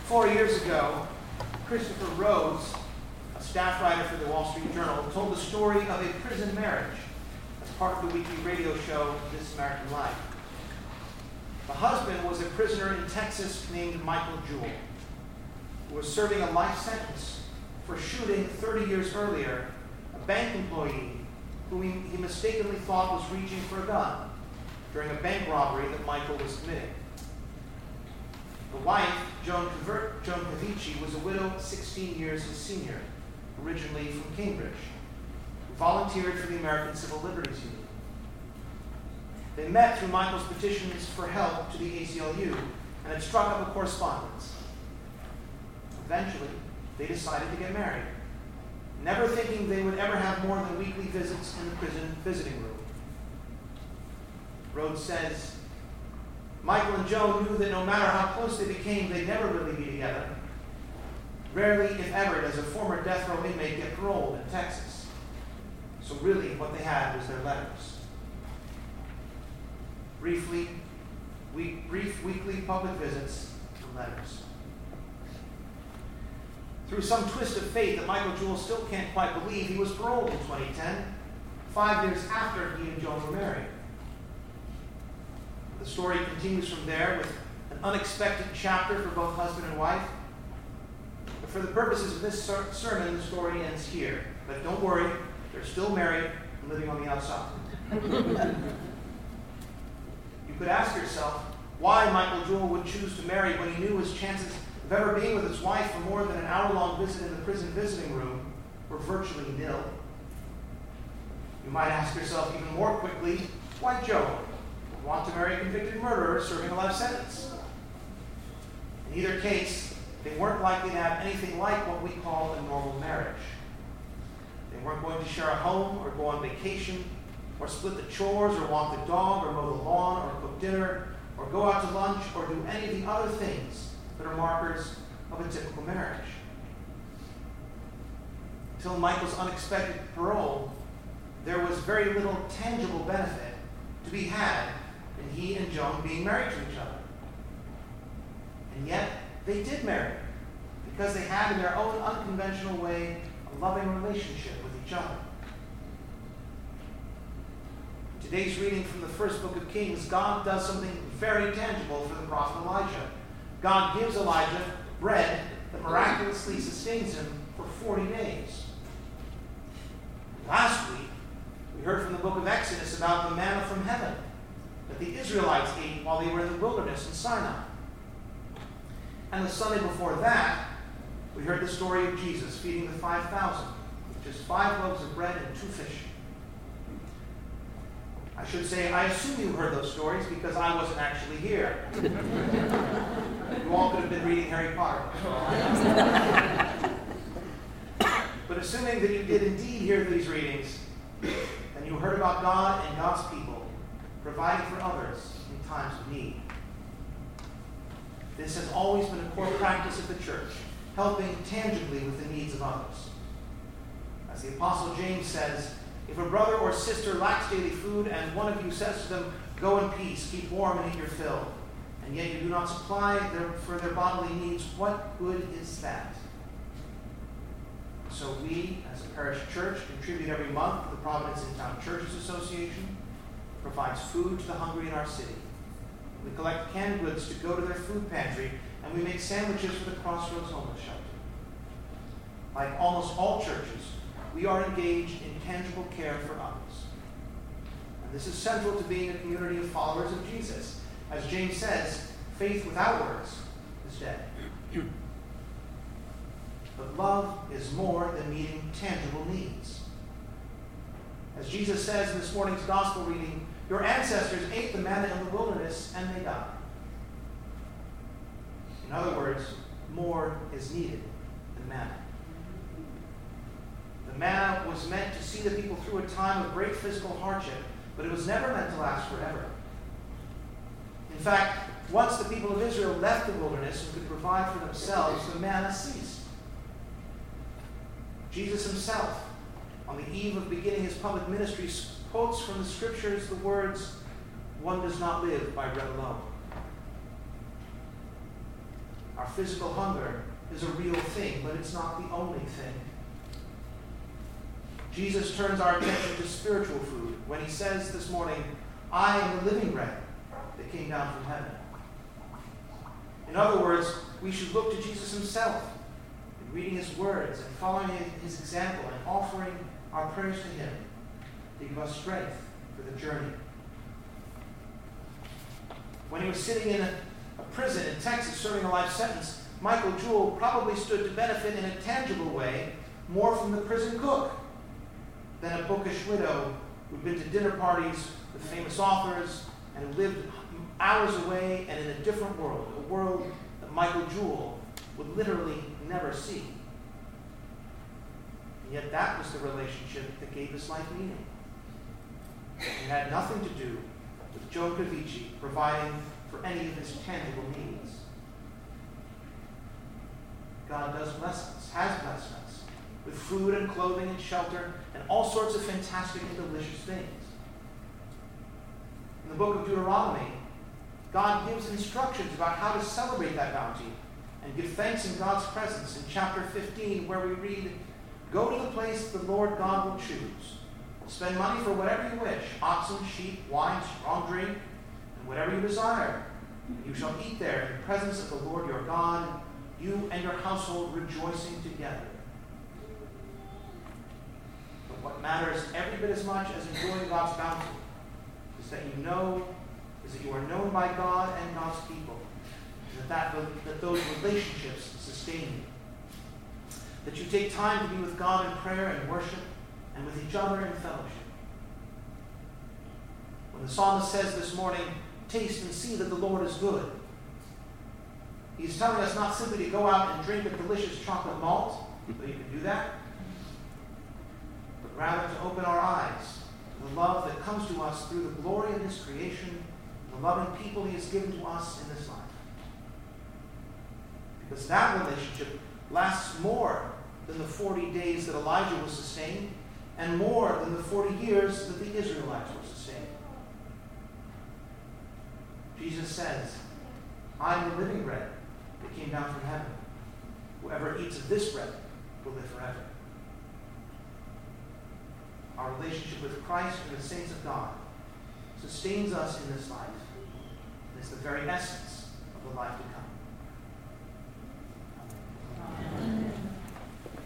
4 years ago, Christopher Rhodes, a staff writer for the Wall Street Journal, told the story of a prison marriage as part of the weekly radio show This American Life. The husband was a prisoner in Texas named Michael Jewell, who was serving a life sentence for shooting 30 years earlier a bank employee whom he mistakenly thought was reaching for a gun during a bank robbery that Michael was committing. The wife, Joan Cavici, was a widow 16 years his senior, originally from Cambridge, who volunteered for the American Civil Liberties Union. They met through Michael's petitions for help to the ACLU and had struck up a correspondence. Eventually, they decided to get married, never thinking they would ever have more than weekly visits in the prison visiting room. Rhodes says, Michael and Joan knew that no matter how close they became, they'd never really be together. Rarely, if ever, does a former death row inmate get paroled in Texas. So really, what they had was their letters. Brief weekly public visits and letters. Through some twist of fate that Michael Jewell still can't quite believe, he was paroled in 2010, 5 years after he and Joan were married. The story continues from there with an unexpected chapter for both husband and wife. But for the purposes of this sermon, the story ends here. But don't worry, they're still married and living on the outside. You could ask yourself why Michael Jewell would choose to marry when he knew his chances of ever being with his wife for more than an hour-long visit in the prison visiting room were virtually nil. You might ask yourself even more quickly, why Joan would want to marry a convicted murderer serving a life sentence? In either case, they weren't likely to have anything like what we call a normal marriage. They weren't going to share a home or go on vacation or split the chores or walk the dog or mow the lawn or cook dinner or go out to lunch or do any of the other things that are markers of a typical marriage. Until Michael's unexpected parole, there was very little tangible benefit to be had in he and Joan being married to each other. And yet, they did marry because they had in their own unconventional way a loving relationship with each other. In today's reading from the first book of Kings, God does something very tangible for the prophet Elijah. God gives Elijah bread that miraculously sustains him for 40 days. Last week, we heard from the book of Exodus about the manna from heaven that the Israelites ate while they were in the wilderness in Sinai. And the Sunday before that, we heard the story of Jesus feeding the 5,000 with just 5 loaves of bread and 2 fish. I should say, I assume you heard those stories because I wasn't actually here. You all could have been reading Harry Potter. But assuming that you did indeed hear these readings, then you heard about God and God's people providing for others in times of need. This has always been a core practice of the church, helping tangibly with the needs of others. As the Apostle James says, if a brother or sister lacks daily food and one of you says to them, go in peace, keep warm and eat your fill, and yet you do not supply for their bodily needs, what good is that? So we, as a parish church, contribute every month to the Providence in Town Churches Association, provides food to the hungry in our city. We collect canned goods to go to their food pantry, and we make sandwiches for the Crossroads Homeless Shelter. Like almost all churches, we are engaged in tangible care for others. And this is central to being a community of followers of Jesus. As James says, faith without works is dead. But love is more than meeting tangible needs. As Jesus says in this morning's gospel reading, your ancestors ate the manna in the wilderness and they died. In other words, more is needed than manna. The manna was meant to see the people through a time of great physical hardship, but it was never meant to last forever. In fact, once the people of Israel left the wilderness and could provide for themselves, the manna ceased. Jesus himself, on the eve of beginning his public ministry, quotes from the scriptures the words, "One does not live by bread alone." Our physical hunger is a real thing, but it's not the only thing. Jesus turns our attention to spiritual food when he says this morning, I am the living bread that came down from heaven. In other words, we should look to Jesus himself, in reading his words and following his example and offering our prayers to him to give us strength for the journey. When he was sitting in a prison in Texas serving a life sentence, Michael Jewell probably stood to benefit in a tangible way more from the prison cook than a bookish widow who'd been to dinner parties with famous authors and who lived hours away and in a different world, a world that Michael Jewell would literally never see. And yet that was the relationship that gave his life meaning. It had nothing to do with Joe Cavici providing for any of his tangible needs. God does bless us, has blessed us, with food and clothing and shelter and all sorts of fantastic and delicious things. In the book of Deuteronomy, God gives instructions about how to celebrate that bounty and give thanks in God's presence in chapter 15, where we read, Go to the place the Lord God will choose. Spend money for whatever you wish, oxen, sheep, wine, strong drink, and whatever you desire. And you shall eat there in the presence of the Lord your God, you and your household rejoicing together. But what matters every bit as much as enjoying God's bounty is that you are known by God and God's people, and that those relationships sustain you. That you take time to be with God in prayer and worship, and with each other in fellowship. When the psalmist says this morning, taste and see that the Lord is good, he's telling us not simply to go out and drink a delicious chocolate malt, though you can do that, but rather to open our eyes to the love that comes to us through the glory of his creation and the loving people he has given to us in this life. Because that relationship lasts more than the 40 days that Elijah was sustained, and more than the 40 years that the Israelites were sustained. Jesus says, I am the living bread that came down from heaven. Whoever eats of this bread will live forever. Our relationship with Christ and the saints of God sustains us in this life, and is the very essence of the life to come.